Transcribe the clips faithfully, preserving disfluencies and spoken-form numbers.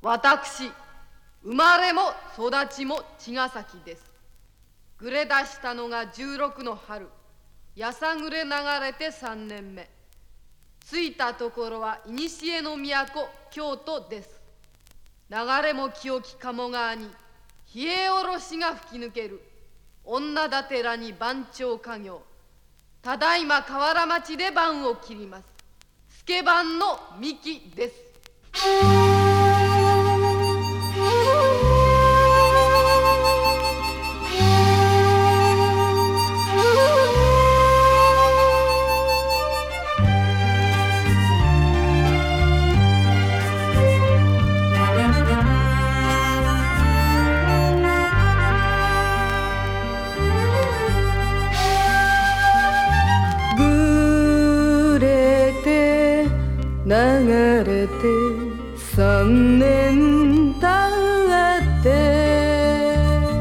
私、生まれも育ちも茅ヶ崎です。暮れ出したのが十六の春、やさぐれ流れて三年目。着いたところは古の都、京都です。流れも清き鴨川に、冷えおろしが吹き抜ける。女だてらに番町家業。ただいま河原町で番を切ります。助番の三木です。 流れて三年経って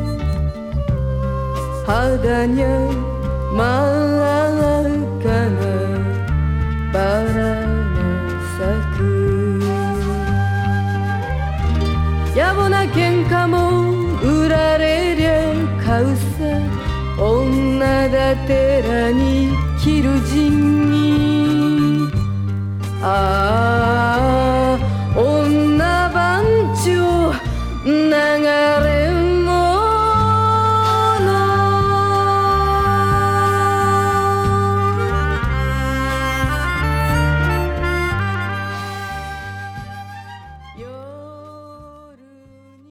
肌にゃ真っ赤なバラが咲く。野暮な喧嘩も売られりゃ買うさ。女だてらに着る仁義。ああ